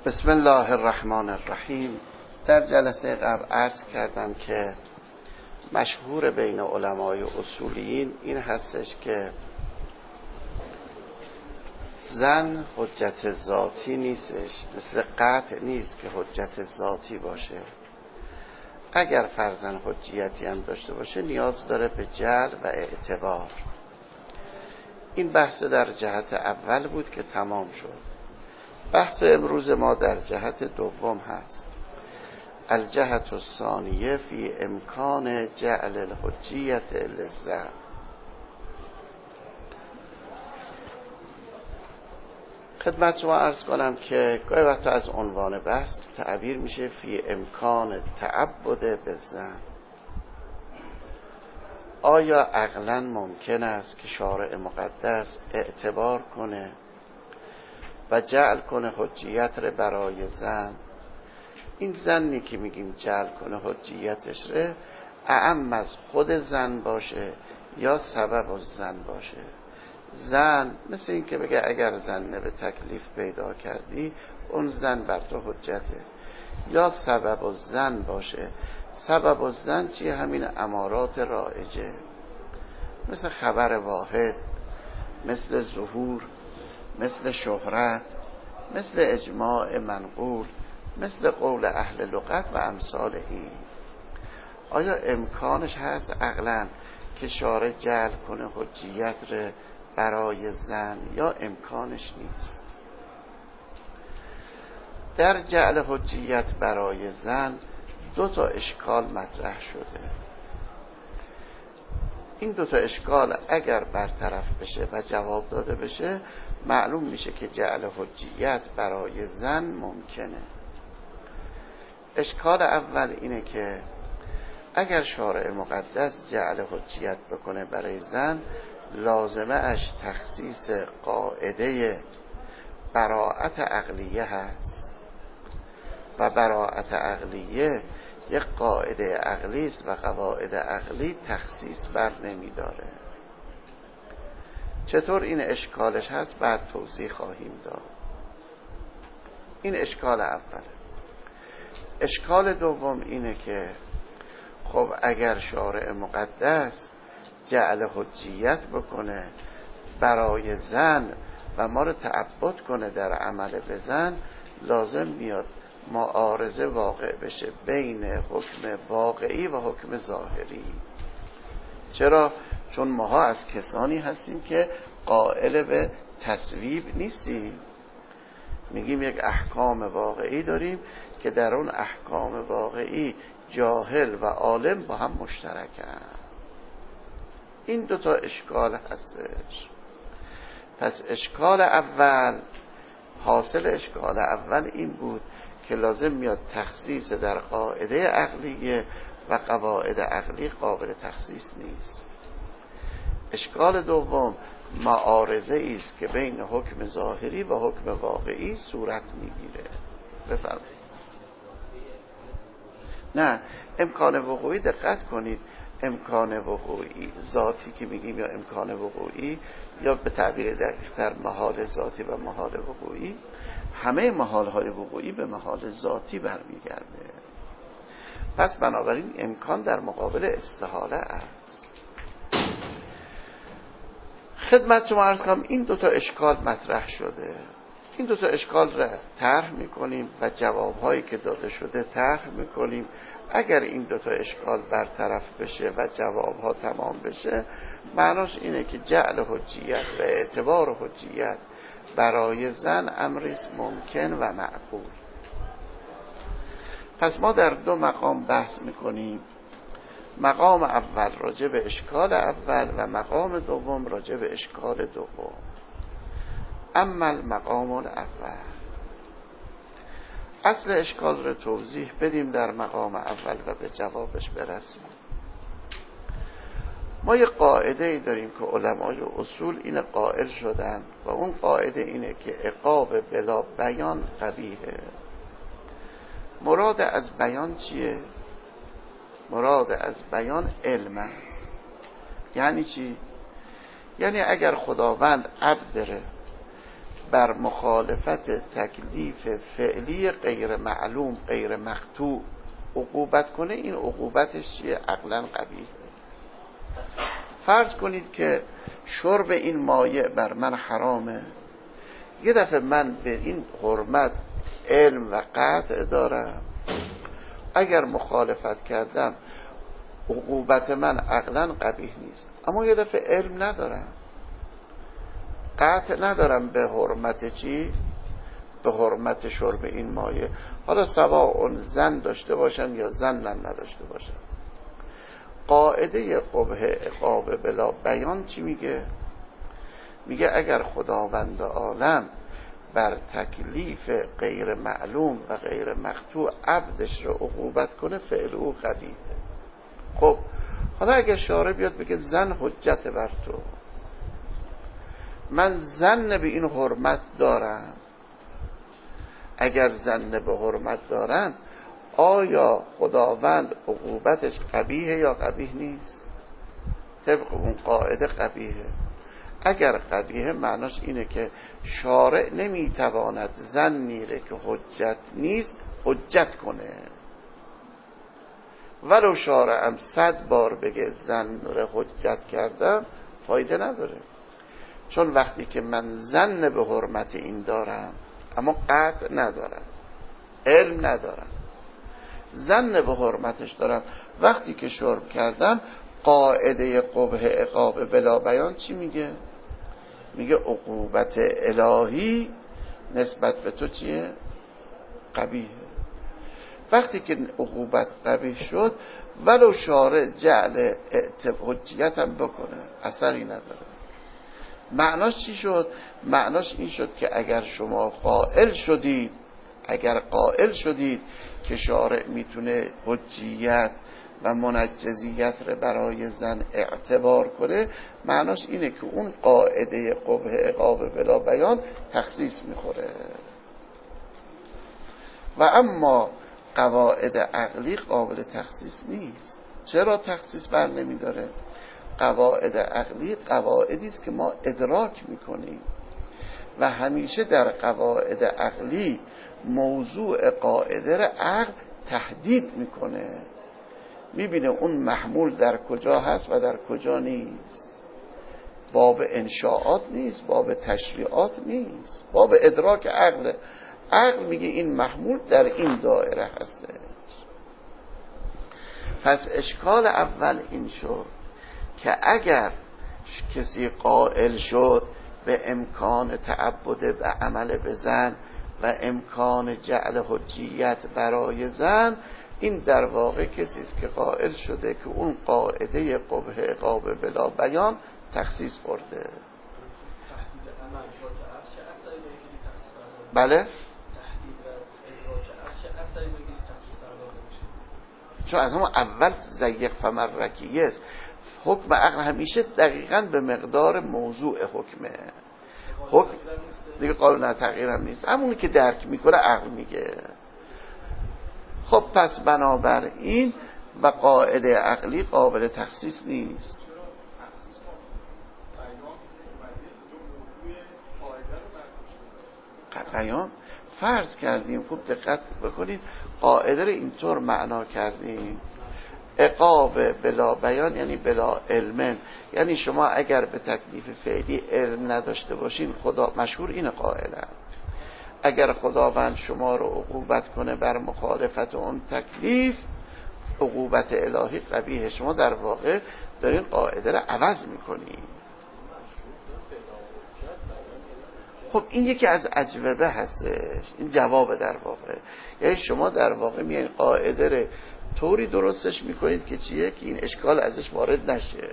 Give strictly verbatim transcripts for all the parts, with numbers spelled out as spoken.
بسم الله الرحمن الرحیم. در جلسه قبل عرض کردم که مشهور بین علمای اصولیین این هستش که زن حجت ذاتی نیستش، مثل قطع نیست که حجت ذاتی باشه. اگر فرضاً حجیتی هم داشته باشه نیاز داره به جعل و اعتبار. این بحث در جهت اول بود که تمام شد. بحث امروز ما در جهت دوم هست. الجهت الثانیه فی امکان جعل الحجیت للزن. خدمت شما عرض کنم که گاهی وقتا از عنوان بحث تعبیر میشه فی امکان تعبد بالزن. آیا عقلاً ممکن است که شارع مقدس اعتبار کنه و جعل کنه حجیت رو برای زن؟ این زنی که میگیم جعل کنه حجیتش رو اعم از خود زن باشه یا سبب از زن باشه. زن مثل این که بگه اگر زن به تکلیف پیدا کردی اون زن بر تو حجته، یا سبب از زن باشه. سبب از زن چیه؟ همین امارات رایجه، مثل خبر واحد، مثل ظهور، مثل شهرت، مثل اجماع منقول، مثل قول اهل لغت و امثال این. آیا امکانش هست عقلاً که شارع جعل کنه حجیت رو برای زن یا امکانش نیست؟ در جعل حجیت برای زن دو تا اشکال مطرح شده. این دو تا اشکال اگر برطرف بشه و جواب داده بشه معلوم میشه که جعل حجیت برای زن ممکنه. اشکال اول اینه که اگر شارع مقدس جعل حجیت بکنه برای زن، لازمه اش تخصیص قاعده براءت عقلیه هست و براءت عقلیه یک قاعده عقلی است و قواعد عقلی تخصیص بر نمی داره. چطور این اشکالش هست بعد توضیح خواهیم داد. این اشکال اوله. اشکال دوم اینه که خب اگر شارع مقدس جعل حجیت بکنه برای زن و ما رو تعبد کنه در عمل به زن، لازم میاد معارضه واقع بشه بین حکم واقعی و حکم ظاهری. چرا؟ چون ماها از کسانی هستیم که قائل به تصویب نیستیم. میگیم یک احکام واقعی داریم که در اون احکام واقعی جاهل و عالم با هم مشترکن. این دوتا اشکال هستش. پس اشکال اول، حاصل اشکال اول این بود که لازم میاد تخصیص در قاعده عقلیه و قواعد عقلی قابل تخصیص نیست. اشکال دوم معارضه است که بین حکم ظاهری و حکم واقعی صورت میگیره. بفرمایید. نه، امکان وقوعی دقت کنید. امکان وقوعی ذاتی که میگیم یا امکان وقوعی یا به تعبیر دقیق‌تر محال ذاتی و محال وقوعی، همه محال‌های وقوعی به محال ذاتی برمیگرده. پس بنابراین امکان در مقابل استحاله است. خدمت شما عرض کنم این دوتا اشکال مطرح شده. این دوتا اشکال را طرح میکنیم و جوابهایی که داده شده طرح میکنیم. اگر این دوتا اشکال برطرف بشه و جوابها تمام بشه، معناش اینه که جعل حجیت و اعتبار حجیت برای زن امریست ممکن و معقول. پس ما در دو مقام بحث میکنیم. مقام اول راجع به اشکال اول و مقام دوم راجع به اشکال دوم. اما المقام الاول، اصل اشکال رو توضیح بدیم در مقام اول و به جوابش برسیم. ما یه قاعده ای داریم که علمای اصول این قائل شدن و اون قاعده اینه که عقاب بلا بیان قبیحه. مراد از بیان چیه؟ مراد از بیان علم است. یعنی چی؟ یعنی اگر خداوند عبد داره بر مخالفت تکلیف فعلی غیر معلوم غیر مقطوع عقوبت کنه، این عقوبتش چیه؟ عقلا قبیحه. فرض کنید که شرب این مایع بر من حرامه، یه دفعه من به این حرمت علم و قطع دارم، اگر مخالفت کردم عقوبت من عقلا قبیح نیست، اما یه دفعه علم ندارم، قطع ندارم به حرمت چی؟ به حرمت شرب این مایع، حالا سواء زن داشته باشم یا زن نداشته باشم. قاعده قبح عقاب بلا بیان چی میگه؟ میگه اگر خداوند عالم بر تکلیف غیر معلوم و غیر مقطوع عبدش رو عقوبت کنه فعل او قبیحه. خب حالا اگر شارع بیاد بگه زن حجت بر تو، من زن به این حرمت دارم، اگر زن به حرمت دارم آیا خداوند عقوبتش قبیحه یا قبیح نیست؟ طبق اون قاعده قبیحه. اگر قبیحه معناش اینه که شارع نمیتواند زن نیره که حجت نیست حجت کنه، ولو شارع هم صد بار بگه زن رو حجت کردم فایده نداره، چون وقتی که من زن به حرمت این دارم اما قطع ندارم، علم ندارم، زن به حرمتش دارم، وقتی که شرب کردم قاعده قبح عقاب بلا بیان چی میگه؟ میگه عقوبت الهی نسبت به تو چیه؟ قبیحه. وقتی که عقوبت قبیح شد ولو شارع جعل حجیت هم بکنه اثری نداره. معناش چی شد؟ معناش این شد که اگر شما قائل شدید اگر قائل شدید که شارع میتونه حجیت و منجزیت رو برای زن اعتبار کنه، معناش اینه که اون قاعده قبح عقاب بلا بیان تخصیص میخوره. و اما قواعد عقلی قابل تخصیص نیست. چرا تخصیص بر نمیداره؟ قواعد عقلی قواعدی است که ما ادراک میکنیم و همیشه در قواعد عقلی موضوع قاعده را عقل تحدید میکنه، میبینه اون محمول در کجا هست و در کجا نیست. باب انشاءات نیست، باب تشریعات نیست، باب ادراک عقل. عقل میگه این محمول در این دایره هستش. پس اشکال اول این شد که اگر کسی قائل شد به امکان تعبد به عمل به زن و امکان جعل حجیت برای زن، این در واقع کسی است که قائل شده که اون قاعده قبح عقاب بلا بیان تخصیص خورده. بله؟ چون از همون اول ضیق فمرکیه است. حکم عقل همیشه دقیقاً به مقدار موضوع حکمه. حکم دیگه قابل نه تغییر هم نیست، همونی که درک میکنه عقل میگه. خب پس بنابراین و قاعده عقلی قابل تخصیص نیست. بیان فرض کردیم، خوب دقت بکنید، قاعده رو اینطور معنا کردیم عقاب بلا بیان یعنی بلا علم، یعنی شما اگر به تکلیف فعلی علم نداشته باشین، خدا مشهور این قائله، اگر خداوند شما رو عقوبت کنه بر مخالفت اون تکلیف، عقوبت الهی قبیحه. شما در واقع دارین قاعده رو عوض میکنین. خب این یکی از اجوبه هستش، این جواب در واقع، یعنی شما در واقع میایین قاعده رو طوری درستش میکنید که چیه که این اشکال ازش وارد نشه.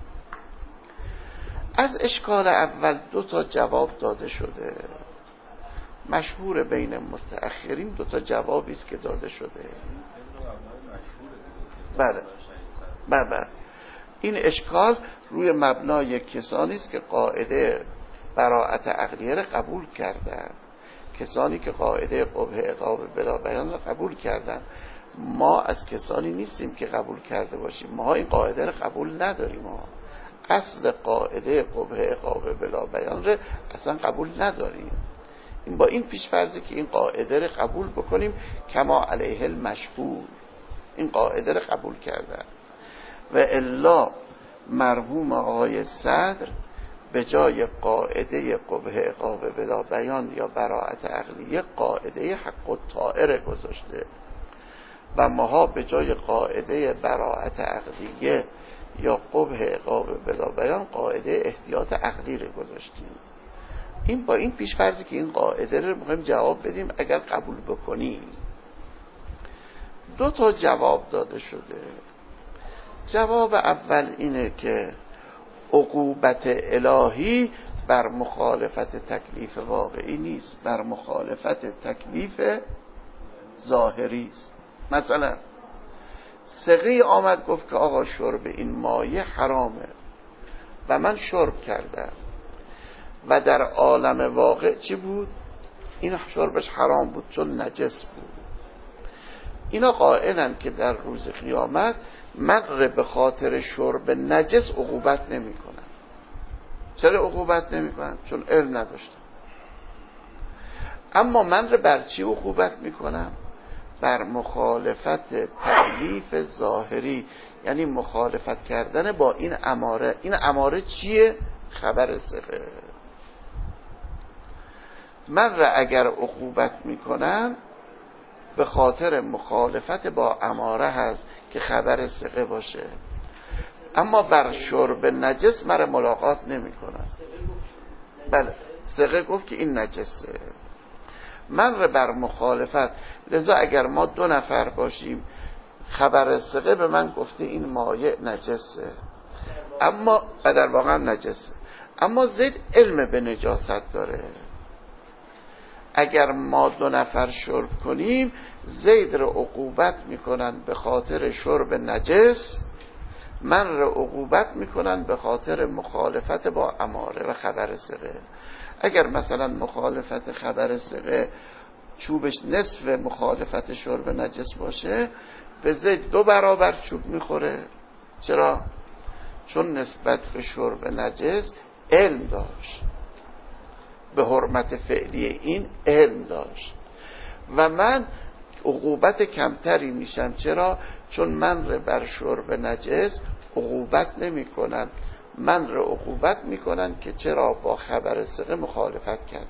از اشکال اول دو تا جواب داده شده، مشهور بین متأخرین دو تا جوابی است که داده شده. بله بله این اشکال روی مبنای کسانی است که قاعده براءت عقلیه را قبول کردن، کسانی که قاعده قبح عقاب بلا بیان را قبول کردن. ما از کسانی نیستیم که قبول کرده باشیم، ما این قاعده را قبول نداریم، ما اصل قاعده قبح عقاب بلا بیان را اصلا قبول نداریم. این با این پیش‌فرضی که این قاعده رو قبول بکنیم کما علیه المشهور، این قاعده رو قبول کردن. و الا مرحوم آقای صدر به جای قاعده قبح عقاب بلا بیان یا براءت عقلیه قاعده حق الطائر گذاشته و ماها به جای قاعده براءت عقلیه یا قبح عقاب بلا بیان قاعده احتیاط عقلی رو گذاشتیم. این با این پیش فرضی که این قاعده رو می‌خوایم جواب بدیم اگر قبول بکنیم. دو تا جواب داده شده. جواب اول اینه که عقوبت الهی بر مخالفت تکلیف واقعی نیست، بر مخالفت تکلیف ظاهری است. مثلا سقی آمد گفت که آقا شرب این مایه حرامه و من شرب کردم و در عالم واقع چی بود؟ این شربش حرام بود چون نجس بود. اینا قائلن که در روز قیامت من رو به خاطر شرب نجس عقوبت نمی کنم. چرا عقوبت نمی کنم؟ چون علم نداشتم. اما من رو بر چی عقوبت می کنم؟ بر مخالفت تکلیف ظاهری، یعنی مخالفت کردن با این اماره. این اماره چیه؟ خبر ثقه. من را اگر عقوبت می کنم به خاطر مخالفت با اماره هست که خبر ثقه باشه، اما بر شرب نجس مرا ملاقات نمی کنم. بله ثقه گفت که این نجسه، من را بر مخالفت. لذا اگر ما دو نفر باشیم خبر ثقه به من گفته این مایع نجسه، اما در واقع نجسه، اما زید علم به نجاست داره. اگر ما دو نفر شرب کنیم زید رو عقوبت میکنن به خاطر شرب نجس، من رو عقوبت میکنن به خاطر مخالفت با اماره و خبر ثقه. اگر مثلا مخالفت خبر ثقه چوبش نصف مخالفت شرب نجس باشه به زید دو برابر چوب میخوره. چرا؟ چون نسبت به شرب نجس علم داشت، به حرمت فعلی این علم داشت و من عقوبت کمتری میشم. چرا؟ چون من رو بر شرب نجس عقوبت نمی کنن، من رو عقوبت میکنن که چرا با خبر ثقه مخالفت کردیم.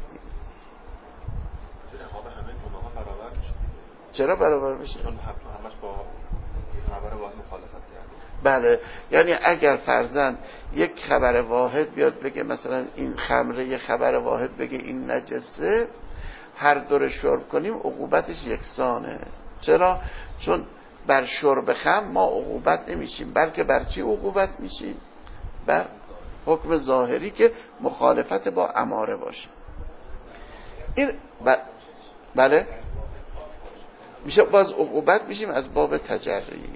چرا برابر بشه؟ چون همش با خبر واحد مخالفت کردیم. بله، یعنی اگر فرضاً یک خبر واحد بیاد بگه مثلا این خمره، یک خبر واحد بگه این نجسه، هر دور شرب کنیم عقوبتش یکسانه. چرا؟ چون بر شرب خمر ما عقوبت نمیشیم، بلکه بر چی عقوبت میشیم؟ بر حکم ظاهری که مخالفت با اماره باشه. این ب... بله میشه باز عقوبت میشیم از باب تجری.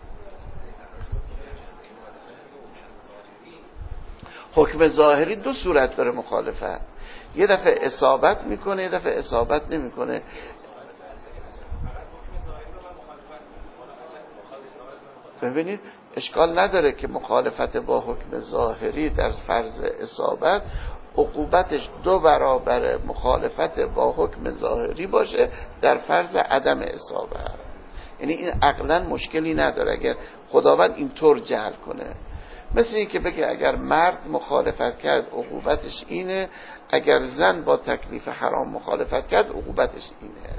حکم ظاهری دو صورت داره مخالفت، یه دفعه اصابت میکنه یه دفعه اصابت نمیکنه. ببینید اشکال نداره که مخالفت با حکم ظاهری در فرض اصابت عقوبتش دو برابر مخالفت با حکم ظاهری باشه در فرض عدم اصابت. یعنی این عقلا مشکلی نداره اگر خداوند اینطور جعل کنه. مثل این که بگه اگر مرد مخالفت کرد عقوبتش اینه، اگر زن با تکلیف حرام مخالفت کرد عقوبتش اینه.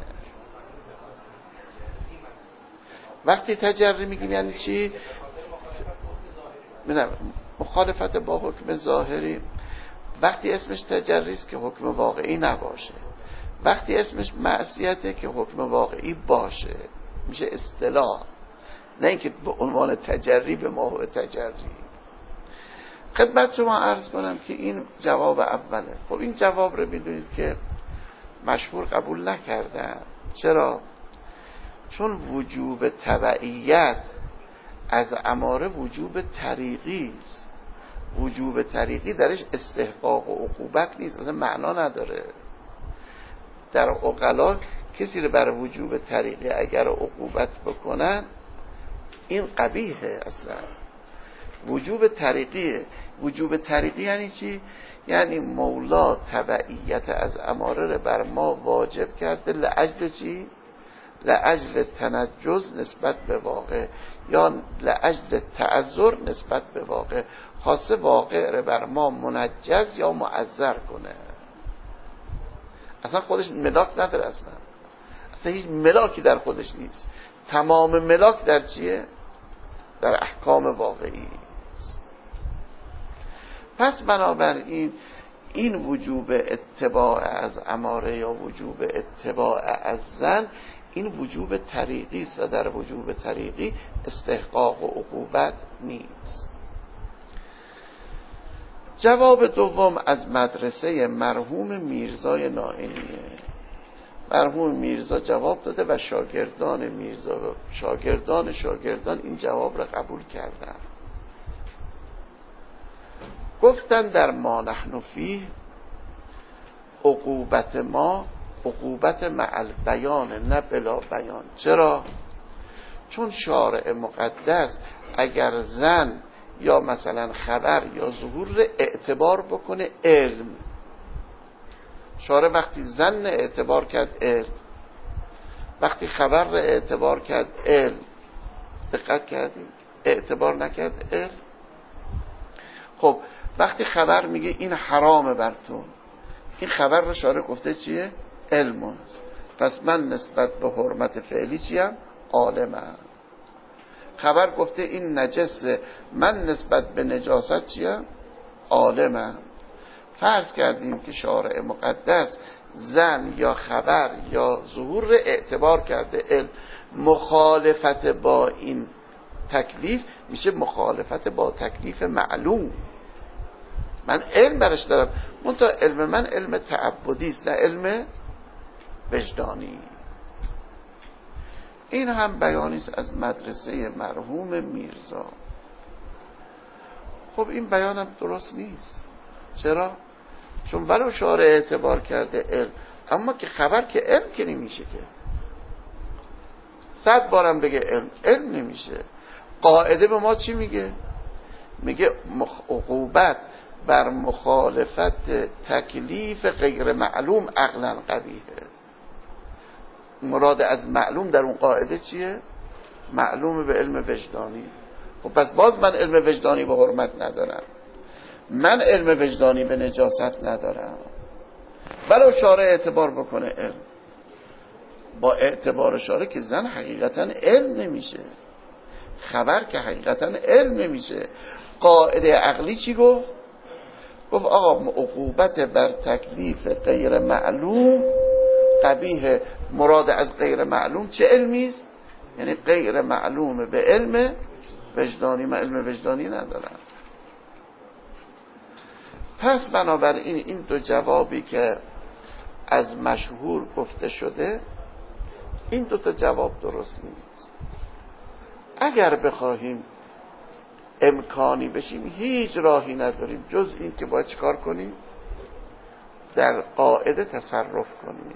وقتی تجری میگیم یعنی چی؟ میدونم مخالفت با حکم ظاهری وقتی اسمش تجری است که حکم واقعی نباشه، وقتی اسمش معصیته که حکم واقعی باشه، میشه اصطلاح، نه اینکه به عنوان تجری به ما هو تجری. خدمت شما عرض کنم که این جواب اوله. خب این جواب رو میدونید که مشهور قبول نکردن. چرا؟ چون وجوب تبعیت از اماره وجوب طریقی است. وجوب طریقی درش استحقاق و عقوبت نیست، اصلا معنا نداره. در عقلا کسی رو بر وجوب طریقی اگر عقوبت بکنن این قبیحه اصلا. وجوب طریقیه. وجوب طریقی یعنی چی؟ یعنی مولا تبعیت از اماره رو بر ما واجب کرده لعجل چی؟ لعجل تنجز نسبت به واقع یا لعجل تعذر نسبت به واقع، خاصه واقع رو بر ما منجز یا معذر کنه. اصلا خودش ملاک نداره، اصلا اصلا هیچ ملاکی در خودش نیست. تمام ملاک در چیه؟ در احکام واقعی است. پس بنابراین این وجوب اتباع از اماره یا وجوب اتباع از زن این وجوب طریقی است و در وجوب طریقی استحقاق و عقوبت نیست. جواب دوم از مدرسه مرحوم میرزای نائینیه. مرحوم میرزا جواب داده و شاگردان میرزا و شاگردان شاگردان این جواب را قبول کردن. گفتن در ما نحن فیه عقوبت ما عقوبت مع البیان نه بلا بیان. چرا؟ چون شارع مقدس اگر زن یا مثلا خبر یا ظهور رو اعتبار بکنه علم، شارع وقتی زن اعتبار کرد علم، وقتی خبر رو اعتبار کرد علم، دقت کردیم؟ اعتبار نکرد علم. خب وقتی خبر میگه این حرامه بر تو، این خبر رو شارع گفته چیه؟ علم است. پس من نسبت به حرمت فعلی چیم؟ عالمم. خبر گفته این نجسه، من نسبت به نجاست چیم؟ عالمم. فرض کردیم که شارع مقدس زن یا خبر یا ظهور رو اعتبار کرده علم، مخالفت با این تکلیف میشه مخالفت با تکلیف معلوم. من علم برش دارم، منتها علم من علم تعبدی است نه علم وجدانی. این هم بیانی است از مدرسه مرحوم میرزا. خب این بیانم درست نیست. چرا؟ چون ولو شارع اعتبار کرده علم، اما که خبر که علم که نمیشه، که صد بارم بگه علم علم نمیشه. قاعده به ما چی میگه؟ میگه عقوبت بر مخالفت تکلیف غیر معلوم عقلا قبیحه. مراد از معلوم در اون قاعده چیه؟ معلوم به علم وجدانی. خب پس باز من علم وجدانی به حرمت ندارم، من علم وجدانی به نجاست ندارم. ولو شارع اعتبار بکنه علم، با اعتبار شارع که زن حقیقتا علم نمیشه، خبر که حقیقتا علم نمیشه. قاعده عقلی چی گفت؟ گفت آقا عقوبت بر تکلیف غیر معلوم قبیح. مراد از غیر معلوم چه علمی است؟ یعنی غیر معلوم به علم وجدانی. من علم وجدانی ندارم. پس بنابراین این دو جوابی که از مشهور گفته شده، این دو تا جواب درست نیست. اگر بخواهیم امکانی بشیم هیچ راهی نداریم جز این که باید چیکار کنیم؟ در قاعده تصرف کنیم.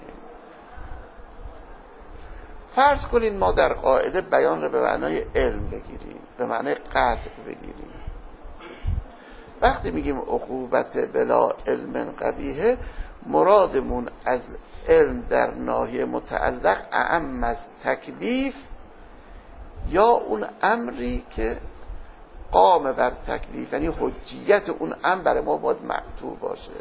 فرض کنین ما در قاعده بیان رو به معنای علم بگیریم، به معنای قطع بگیریم. وقتی میگیم عقوبت بلا علم قبیحه، مرادمون از علم در ناحیه متعلق اعم از تکلیف یا اون امری که قام بر تکلیف، یعنی حجیت اون امر برای ما باید مقطوع باشه.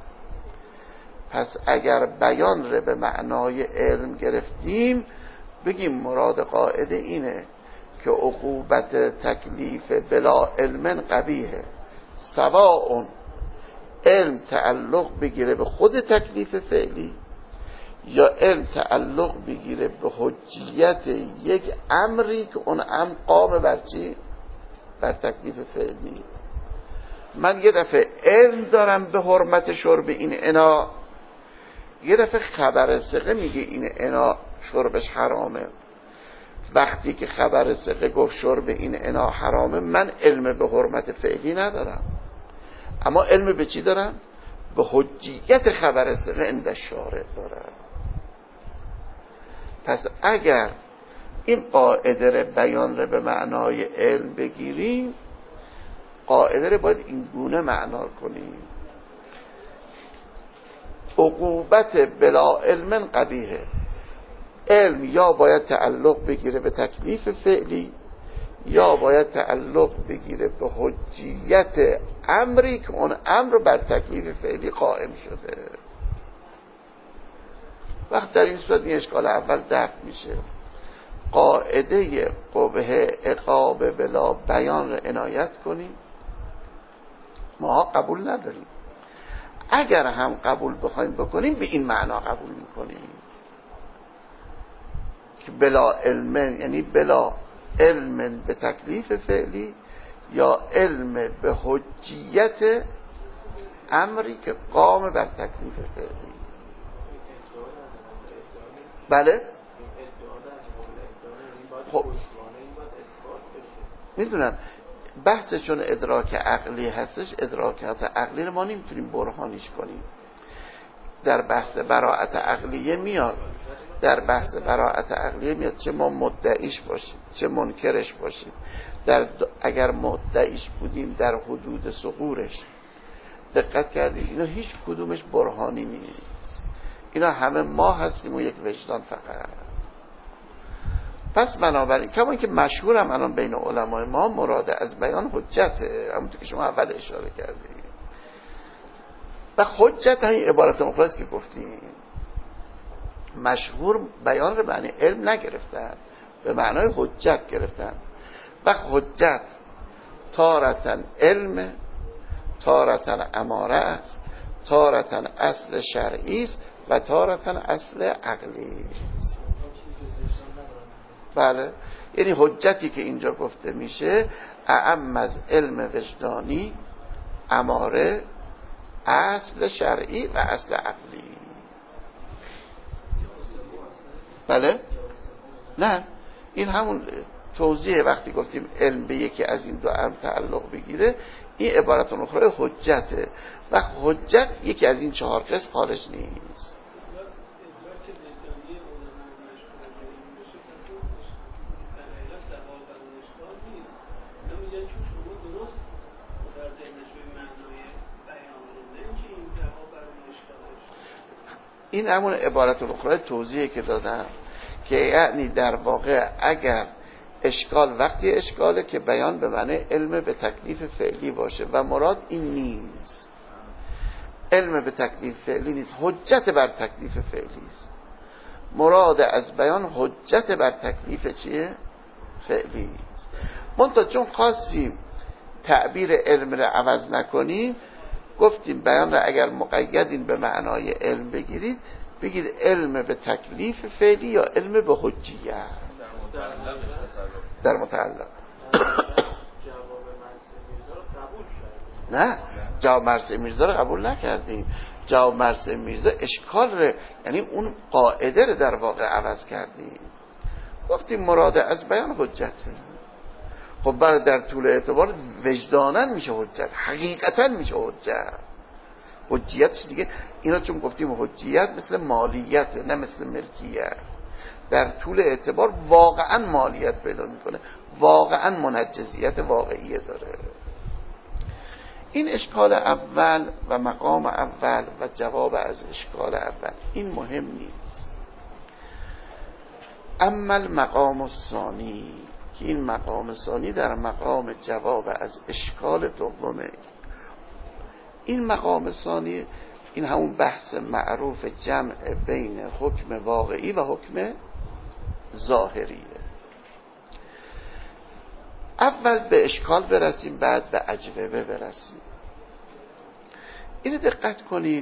پس اگر بیان رو به معنای علم گرفتیم، بگیم مراد قاعده اینه که عقوبت تکلیف بلا علم قبیحه، سواء علم تعلق بگیره به خود تکلیف فعلی یا علم تعلق بگیره به حجیت یک امری که اون امر قام بر چی؟ بر تکلیف فعلی. من یه دفعه علم دارم به حرمت شرب این انا، یه دفعه خبر ثقه میگه این انا شربش حرامه. وقتی که خبر ثقه گفت شرب این انا حرامه، من علم به حرمت فعلی ندارم، اما علم به چی دارم؟ به حجیت خبر ثقه عند شارع دارم. پس اگر این قاعده رو بیان رو به معنای علم بگیریم، قاعده رو باید این گونه معنا کنیم: عقوبت بلا علم قبیحه. علم یا باید تعلق بگیره به تکلیف فعلی یا باید تعلق بگیره به حجیت امری که اون امر بر تکلیف فعلی قائم شده. وقت در این صورت این اشکال اول دفع میشه. قاعده قبح عقاب بلا بیان را عنایت کنیم. ما قبول نداریم. اگر هم قبول بخوایم بکنیم به این معنا قبول میکنیم که بلا علم، یعنی بلا علم به تکلیف فعلی یا علم به حجیت امری که قام بر تکلیف فعلی. بله خب میدونم بحث چون ادراک عقلی هستش، ادراکات عقلی رو ما نمیتونیم برهانیش کنیم. در بحث براءت عقلیه میاد، در بحث براءت عقلیه میاد چه ما مدعیش باشیم چه منکرش باشیم. در اگر مدعیش بودیم در حدود ثغورش دقت کردیم اینا هیچ کدومش برهانی نیست. اینا همه ما هستیم و یک وجدان فقط. پس بنابراین کما که مشهور هم الان بین علمای ما مراد از بیان حجته، همونطور که شما اول اشاره کردید. و حجت همین عبارت مختصر است که گفتیم. مشهور بیان رو معنی علم نگرفتن، به معنای حجت گرفتن. و حجت تارتن علم، تارتن اماره است، تارتن اصل شرعی است و تارتن اصل عقلی است. بله، یعنی حجتی که اینجا گفته میشه اعم از علم وجدانی، اماره، اصل شرعی و اصل عقلی. بله؟ نه، این همون توضیح وقتی گفتیم علم به یکی از این دو امر تعلق بگیره، این عبارت اخرى حجته. و حجت یکی از این چهار قسم خارج نیست. این همون عبارت الاخرى توضیحی که دادم که یعنی در واقع اگر اشکال وقتی اشکاله که بیان به معنی علم به تکلیف فعلی باشه و مراد این نیست. علم به تکلیف فعلی نیست، حجت بر تکلیف فعلی است. مراد از بیان حجت بر تکلیف چیه؟ فعلی است. منتها چون خواستیم تعبیر علم را عوض نکنیم گفتیم بیان را اگر مقیدین به معنای علم بگیرید بگید علم به تکلیف فعلی یا علم به حجیت در متعلق. نه، جواب مرثیه میرزا رو قبول نکردیم. جواب مرثیه میرزا اشکال رو، یعنی اون قاعده رو در واقع عوض کردیم. گفتیم مراد از بیان حجته. خب بعد در طول اعتبار وجدانا میشه حجت، حقیقتا میشه حجت. حجیتش دیگه اینا چون گفتیم حجیت مثل مالیت نه مثل ملکیت، در طول اعتبار واقعا مالیت پیدا میکنه، واقعا منجزیت واقعی داره. این اشکال اول و مقام اول و جواب از اشکال اول این مهم نیست. اما المقام الثانی که این مقام ثانی در مقام جواب از اشکال دومه. این مقام ثانی این همون بحث معروف جمع بین حکم واقعی و حکم ظاهریه. اول به اشکال برسیم بعد به اجوبه برسیم. اینو دقت کنید،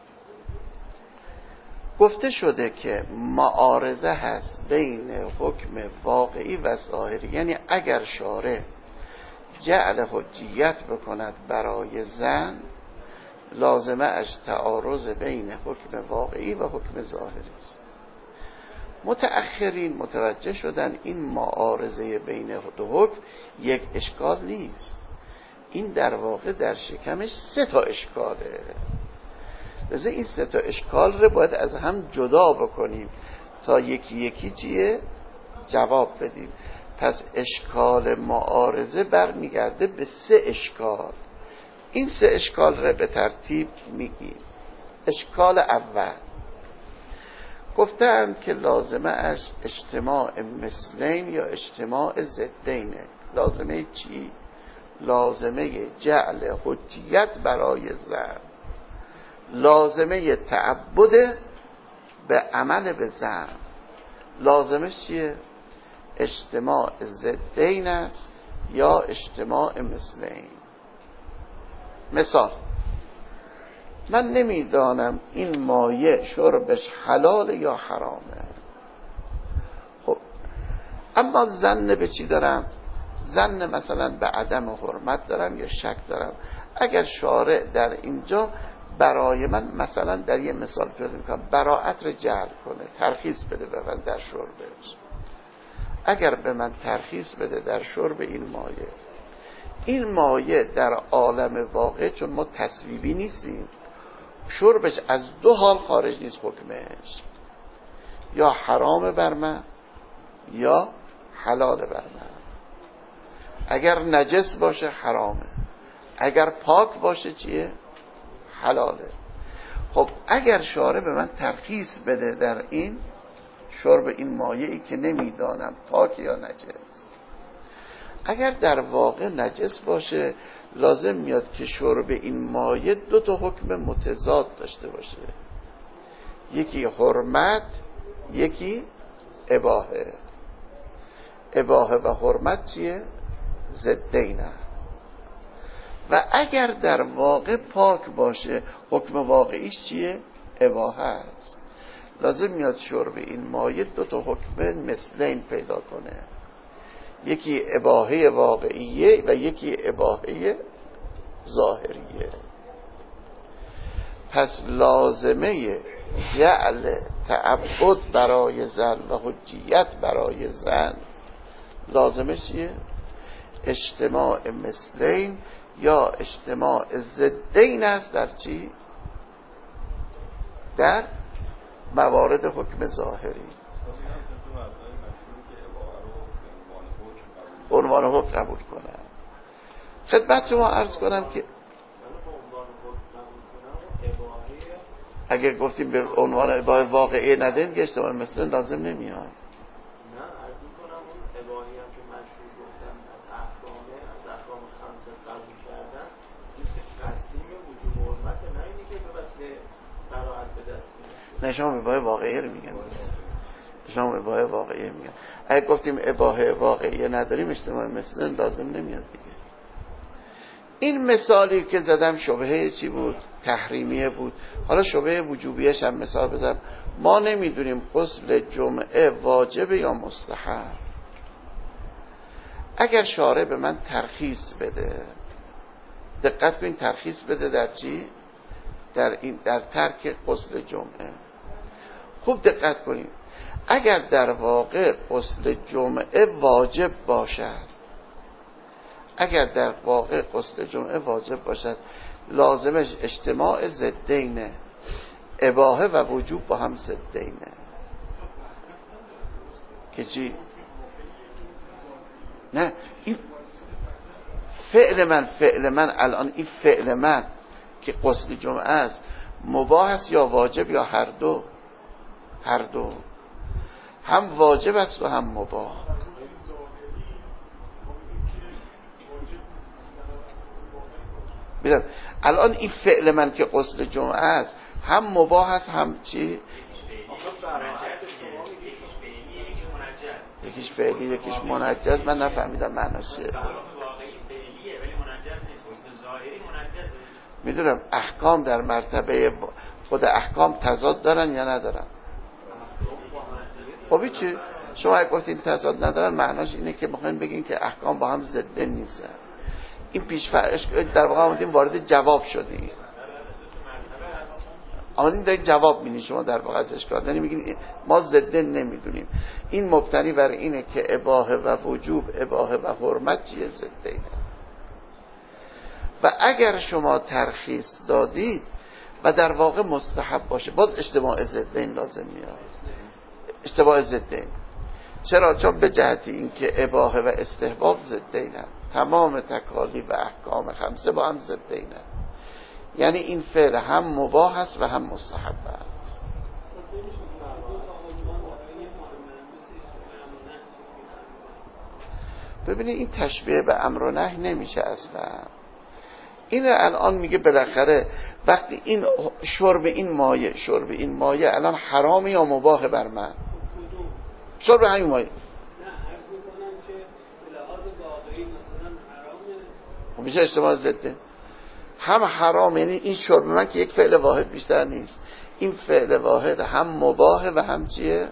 گفته شده که معارضه هست بین حکم واقعی و ظاهری. یعنی اگر شارع جعل حجیت بکند برای زن لازمه اش تعارض بین حکم واقعی و حکم ظاهری است. متأخرین متوجه شدن این معارضه بین دو حکم یک اشکال نیست، این در واقع در شکمش سه تا اشکاله. لذا این سه تا اشکال رو باید از هم جدا بکنیم تا یکی یکی چیه جواب بدیم. پس اشکال معارضه برمیگرده به سه اشکال. این سه اشکال رو به ترتیب میگیم. اشکال اول گفتم که لازمه اش اجتماع مثلین یا اجتماع ضدینه. لازمه چی؟ لازمه جعل حجیت برای زن، لازمه تعبد به عمل به زن. لازمه چیه؟ اجتماع ضدین است یا اجتماع مثلین. مثال، من نمیدانم این مایه شربش حلال یا حرامه. خب اما ظن به چی دارم؟ ظن مثلا به عدم حرمت دارم یا شک دارم. اگر شارع در اینجا برای من مثلا در یه مثال پیدا میکنم براعت رو جعل کنه، ترخیص بده به من در شربش، اگر به من ترخیص بده در شرب این مایه، این مایه در عالم واقع چون ما تصویبی نیستیم، شربش از دو حال خارج نیست حکمش، یا حرام بر من یا حلال بر من. اگر نجس باشه حرامه، اگر پاک باشه چیه؟ حلاله. خب اگر شارع به من ترخیص بده در این شرب این مایعی که نمیدانم پاک یا نجس، اگر در واقع نجس باشه لازم میاد که شرب این مایع دو تا حکم متضاد داشته باشه، یکی حرمت یکی اباحه. اباحه و حرمت چیه؟ ضدینه. و اگر در واقع پاک باشه حکم واقعیش چیه؟ اباحه است. لازم میاد شرب این مایع دو تا حکم مثلین پیدا کنه، یکی اباحه واقعیه و یکی اباحه ظاهریه. پس لازمه جعل تعبد برای زن و حجیت برای زن لازمه چیه؟ اجتماع مثلین یا اجتماع ضدین است. در چی؟ در موارد حکم ظاهری عنوان حکم قبول کنم. خدمت شما عرض کنم که اگر گفتیم به عنوان اباحه واقعی نداریم که اجتماع مثل لازم نمیاد. نه عرض میکنم اون اباحی هم که مشروع گفتم از احکامه از احکام خمسه قبول کردن که قسیم وجوب حرمت، نه اینی که به وسیله براعت به دست میاد. نه شما اباحه واقعی رو میگن، شما اباحه واقعی میگن. اگر گفتیم اباحه واقعی نداریم اجتماع مثل لازم نمیاد دیگه. این مثالی که زدم شبهه چی بود؟ تحریمیه بود. حالا شبهه وجوبیش هم مثال بزنم. ما نمیدونیم غسل جمعه واجب یا مستحب. اگر شارع به من ترخیص بده، دقت کنین، ترخیص بده در چی؟ در این در ترک غسل جمعه. خوب دقت کنین، اگر در واقع غسل جمعه واجب باشد، اگر در واقع غسل جمعه واجب باشد لازمش اجتماع ضدینه، اباحه و وجوب با هم ضدینه. که چی؟ نه این فعل من فعل من الان این فعل من که غسل جمعه است مباح است یا واجب یا هر دو؟ هر دو، هم واجب است و هم مباح. بیدم الان این فعل من که غسل جمعه است هم مباح است هم چی؟ یکیش فعلی یکیش منجز. من نفهمیدم معناش چیه. میدونم احکام در مرتبه خود احکام تضاد دارن یا ندارن؟ خب چی؟ شما اگه گفتین تضاد ندارن معناش اینه که میخواین بگین که احکام با هم ضد نیستن. این پیش فرش در واقع آمدیم وارد جواب شدیم، آمدیم در جواب میدین شما در واقع از اشکال داریم میگین ما ضد نمیدونیم. این مبتنی بر اینه که اباحه و وجوب، اباحه و حرمت چیه؟ ضد اینه. و اگر شما ترخیص دادید و در واقع مستحب باشه باز اجتماع ضدین لازم میاد. اجتماع ضدین چرا؟ چون به جهت این که اباحه و استحباب ضدینن. تمام تکالیف و احکام خمسه با هم ضدینن، یعنی این فعل هم مباح است و هم مستحب است. ببینید این تشبیه به امر و نهی نمیشه اصلا. این الان میگه بالاخره وقتی این شرب این مایه شرب این مایه الان حرامه یا مباحه بر من؟ شرب همین مایه. نه عرض میکنم که به لحاظ واقعی مثلا حرامه، میشه اجتماع ضده. هم حرام، یعنی این شرب من که یک فعل واحد بیشتر نیست، این فعل واحد هم مباحه و هم چیه؟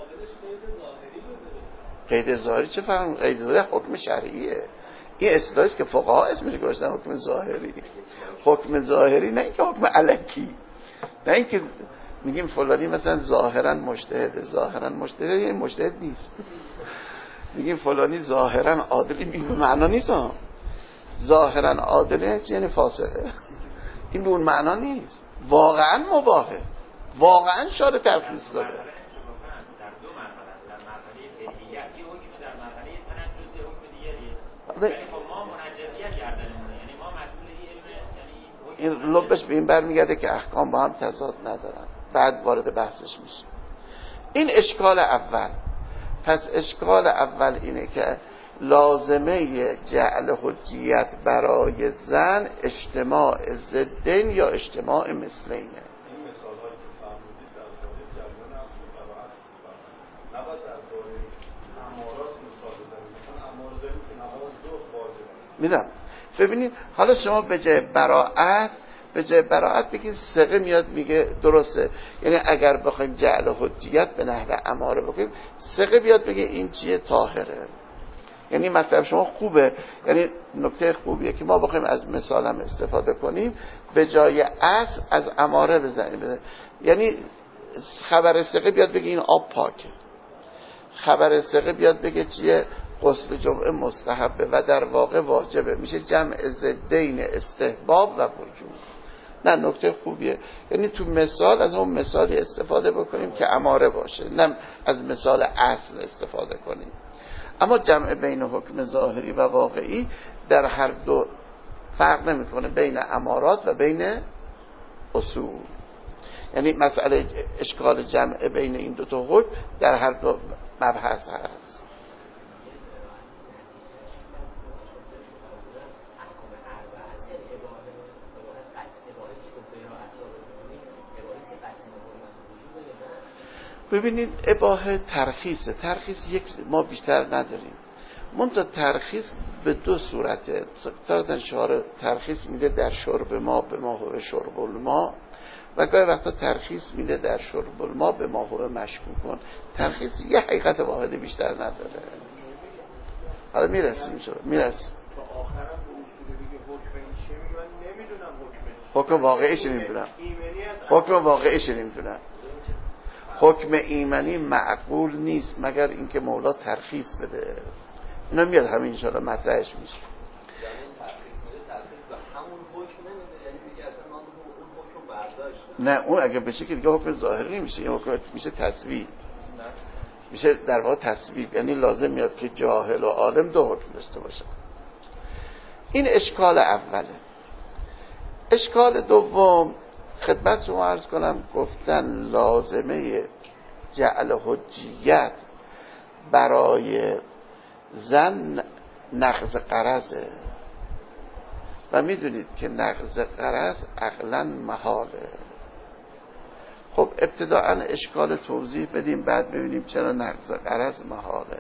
قید ظاهری. چه فرق؟ قید ظاهری حکم شرعیه. این اصطلاحی است که فقها اسمش گذاشتن حکم ظاهری. حکم ظاهری نه اینکه حکم الکی، نه اینکه میگیم فلانی مثلا ظاهرا مجتهد، ظاهرا مجتهد این مجتهد نیست. میگیم فلانی ظاهرا عادلی، این به معنا نیست. ظاهرا عادله یعنی فاسقه، این به اون معنا نیست. واقعا مباحه، واقعا شارع ترخیص داده. این لبش به این برمیگرده که احکام با هم تضاد ندارن، بعد وارد بحثش میشه. این اشکال اول. پس اشکال اول اینه که لازمه جعل حجیت برای زن اجتماع ضدین یا اجتماع مثلینه. میدم. ببینید حالا شما به جای براءت به جای براءت بگید ثقه میاد میگه درسته، یعنی اگر بخوایم جعل حجیت به نحو اماره بکنیم ثقه بیاد بگه این چیه؟ طاهره. یعنی مطلب شما خوبه، یعنی نکته خوبیه که ما بخوایم از مثال هم استفاده کنیم، به جای اصل از اماره بزنیم. یعنی خبر ثقه بیاد بگه این آب پاکه، خبر ثقه بیاد بگه چیه؟ غسل جمعه مستحبه و در واقع واجبه. میشه جمع ضدین استحباب و وجوب. نه نکته خوبیه، یعنی تو مثال از اون مثالی استفاده بکنیم که اماره باشه، نه از مثال اصل استفاده کنیم. اما جمع بین حکم ظاهری و واقعی در هر دو فرق نمیکنه، بین امارات و بین اصول. یعنی مسئله اشکال جمع بین این دو تا حکم در هر دو مبحث هست. ببینید اباحه ترخیصه. ترخیص یک ما بیشتر نداریم، منتها ترخیص به دو صورته. تارتن شارع ترخیص میده در شرب ما به ما هو شرب الماء، و گاهی وقتا ترخیص میده در شرب الماء به ما هو مشکوکون. ترخیص یه حقیقت واحد بیشتر نداره. حالا میرسیم شو میرسیم تا آخرم به اصول دیگه حکم این چه میگن نمیدونم. حکمش حکم واقعیش نمیدونم. حکم واقعیش نمیدونم. حکم ایمنی معقول نیست مگر اینکه مولا ترخیص بده. اینا میاد همین انشاءالله مطرحش میشه. یعنی ترخیص میده، ترخیص به همون حکم نمیده، یعنی دیگه اصلا ما اون حکم برداشت. نه اون اگه بشه که دیگه حکم ظاهری نمیشه، این حکم میشه تصویب. میشه در واقع تصویب، یعنی لازم میاد که جاهل و عالم دو حکم داشته باشه. این اشکال اوله. اشکال دوم خدمت شما عرض کنم، گفتن لازمه جعل حجیت برای زن نقض قرضه و میدونید که نقض قرض عقلاً محاله. خب ابتداءً اشکال توضیح بدیم، بعد ببینیم چرا نقض قرض محاله.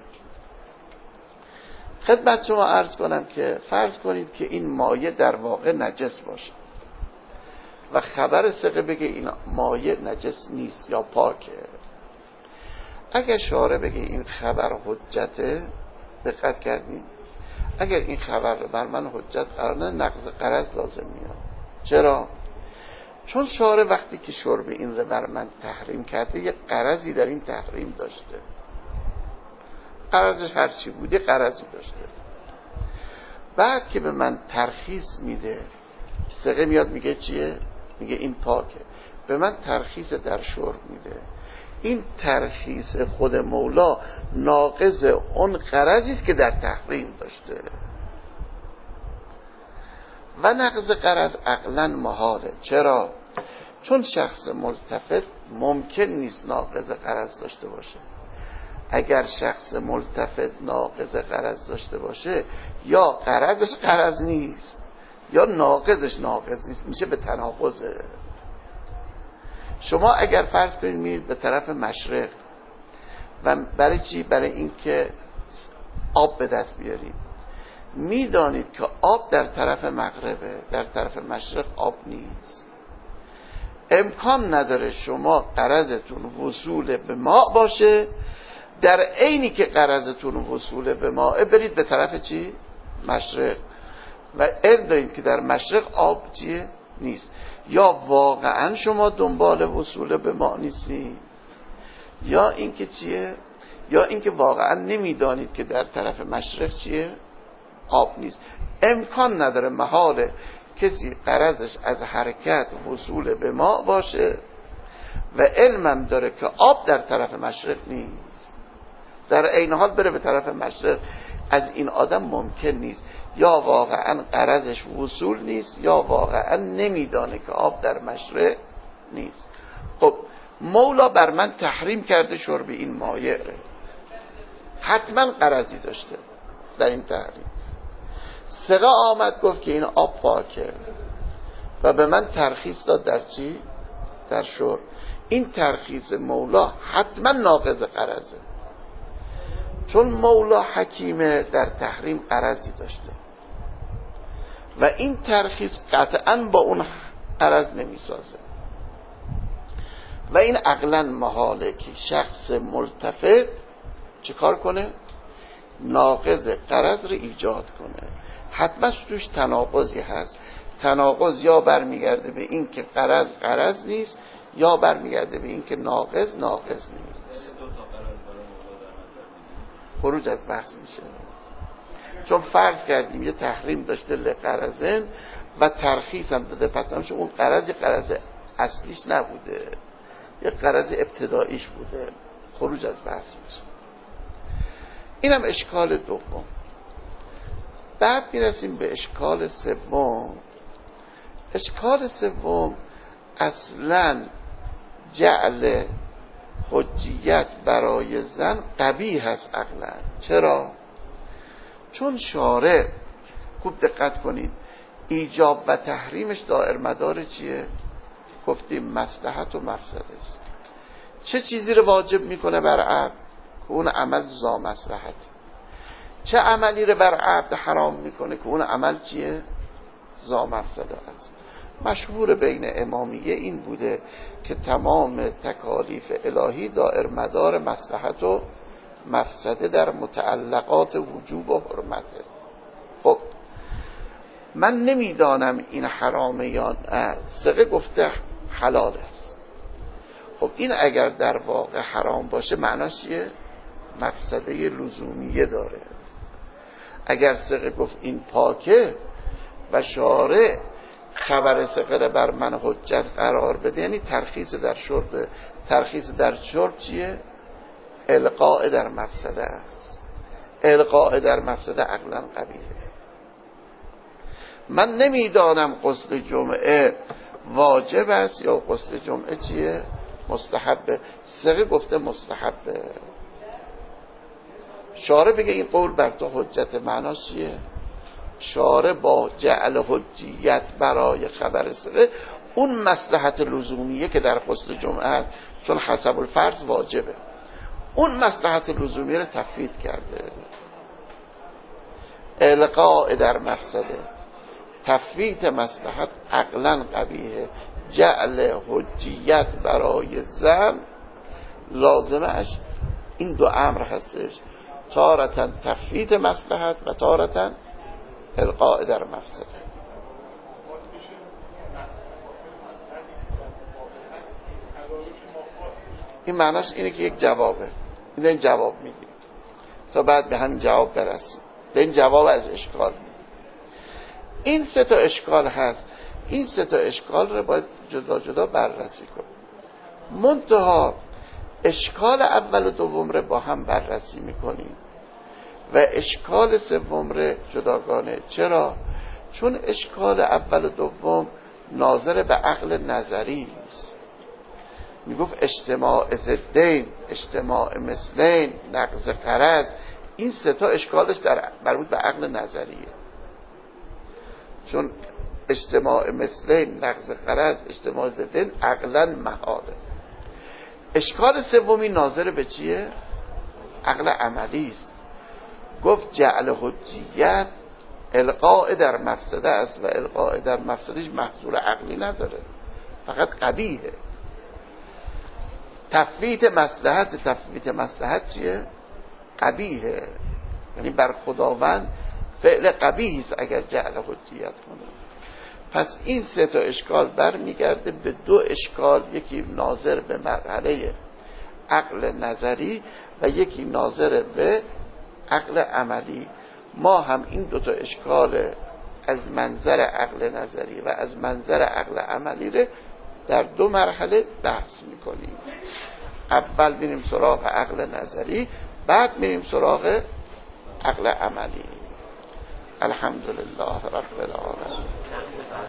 خدمت شما عرض کنم که فرض کنید که این مایه در واقع نجس باشه و خبر ثقه بگه این مایه نجس نیست یا پاکه. اگر شارع بگه این خبر حجته، دقت کردیم، اگر این خبر بر من حجت قرار نه، نقض قرض لازم میاد. چرا؟ چون شارع وقتی که شرب این رو بر من تحریم کرده یه قرضی در این تحریم داشته، قرضش هر چی بوده قرضی داشته. بعد که به من ترخیص میده، ثقه میاد میگه چیه؟ میگه این پاکه، به من ترخیص در شرب میده، این ترخیص خود مولا ناقض اون غرضی است که در تحریم داشته و نقض غرض عقلا محاله. چرا؟ چون شخص ملتفت ممکن نیست ناقض غرض داشته باشه. اگر شخص ملتفت ناقض غرض داشته باشه یا غرضش غرض نیست یا ناقضش ناقض نیست، میشه به تناقضه. شما اگر فرض کنید میرید به طرف مشرق و برای چی؟ برای اینکه آب به دست بیارید. میدانید که آب در طرف مغربه، در طرف مشرق آب نیست. امکان نداره شما غرضتون وصول به ماء باشه، در عینی که غرضتون وصول به ماء برید به طرف چی؟ مشرق و علم دارید که در مشرق آب چیه؟ نیست. یا واقعا شما دنبال وصول به ماء نیستید یا اینکه چیه؟ یا اینکه واقعا نمیدانید که در طرف مشرق چیه؟ آب نیست. امکان نداره، محاله کسی غرضش از حرکت وصول به ماء باشه و علمم داره که آب در طرف مشرق نیست، در عین حال بره به طرف مشرق. از این آدم ممکن نیست، یا واقعا غرضش وصول نیست یا واقعا نمیدانه که آب در مشرق نیست. خب مولا بر من تحریم کرده شرب این مایع، حتما غرضی داشته در این تحریم. سقه آمد گفت که این آب پاکه و به من ترخیص داد در چی؟ در شرب. این ترخیص مولا حتما ناقض غرضه، چون مولا حکیمه در تحریم غرضی داشته و این ترخیص قطعا با اون غرض نمی سازه و این عقلا محاله که شخص ملتفت چه کار کنه؟ ناقض غرض رو ایجاد کنه. حتما توش تناقضی هست. تناقض یا برمیگرده به این که غرض غرض نیست یا برمیگرده به این که ناقض ناقض نیست. خروج از بحث میشه، چون فرض کردیم یه تحریم داشته لغرضن و ترخیص هم داده، پس همشه اون غرض غرض اصلیش نبوده، یه غرض ابتداییش بوده. خروج از بحث میشه. اینم اشکال دوم. بعد میرسیم به اشکال سوم. اشکال سوم اصلا جعل حجیت برای زن قبیح هست عقلا. چرا؟ چون شارع، خوب دقت کنید، ایجاب و تحریمش دائر مدار چیه؟ گفتیم مصلحت و مفسده است. چه چیزی رو واجب میکنه بر عبد؟ که اون عمل ذا مصلحت. چه عملی رو بر عبد حرام میکنه؟ که اون عمل چیه؟ ذا مفسده است. مشهور بین امامیه این بوده که تمام تکالیف الهی دائر مدار مصلحت و مفسده در متعلقات وجوب و حرمته. خب من نمیدانم این حرامه یا نه، سقه گفته حلال است. خب این اگر در واقع حرام باشه معناش چیه؟ مفسده لزومیه داره. اگر سقه گفت این پاکه و شارع خبر سقه بر من حجت قرار بده، یعنی ترخیص در شرب. ترخیص در شرب چیه؟ القاء در مفسده است. القاء در مفسده عقلا قبیحه. من نمیدانم غسل جمعه واجب است یا غسل جمعه چیه؟ مستحبه. سقه گفته مستحبه. شارع بگه این قول بر تو حجت، معناش چیه؟ شارع با جعل حجیت برای خبر سقه اون مصلحت لزومیه که در غسل جمعه هست، چون حسب الفرض واجبه، اون مصلحت لزومیه رو تفویض کرده. القاء در مفسده، تفویض مصلحت عقلا قبیحه. جعل حجیت برای زن لازمش این دو امر هستش، تارةً تفویض مصلحت و تارةً القاء در مفسده. این معناش اینه که یک جوابه، این جواب میدیم تا بعد به همین جواب برسیم. به این جواب از اشکال میدیم. این سه تا اشکال هست. این سه تا اشکال رو باید جدا جدا بررسی کنیم. منتها اشکال اول و دوم رو با هم بررسی میکنیم و اشکال سوم رو جداگانه. چرا؟ چون اشکال اول و دوم ناظر به عقل نظری است. میگفت اجتماع ضدین، اجتماع مثلین، نقض غرض، این سه تا اشکالش در مربوط به عقل نظریه. چون اجتماع مثلین، نقض غرض، اجتماع ضدین عقلا محاله. اشکال سومی ناظر به چیه؟ عقل عملی است. گفت جعل حجیت القاء در مفسده است و القاء در مفسدهش محصول عقلی نداره، فقط قبیحه. تفویت مصلحت، تفویت مصلحت چیه؟ قبیحه، یعنی بر خداوند فعل قبیح است اگر جعل حجیت کنه. پس این سه تا اشکال برمیگرده به دو اشکال، یکی ناظر به مرحله عقل نظری و یکی ناظر به عقل عملی. ما هم این دو تا اشکال از منظر عقل نظری و از منظر عقل عملی رو در دو مرحله بحث میکنیم. اول میریم سراغ عقل نظری، بعد میریم سراغ عقل عملی. الحمدلله رب العالمین.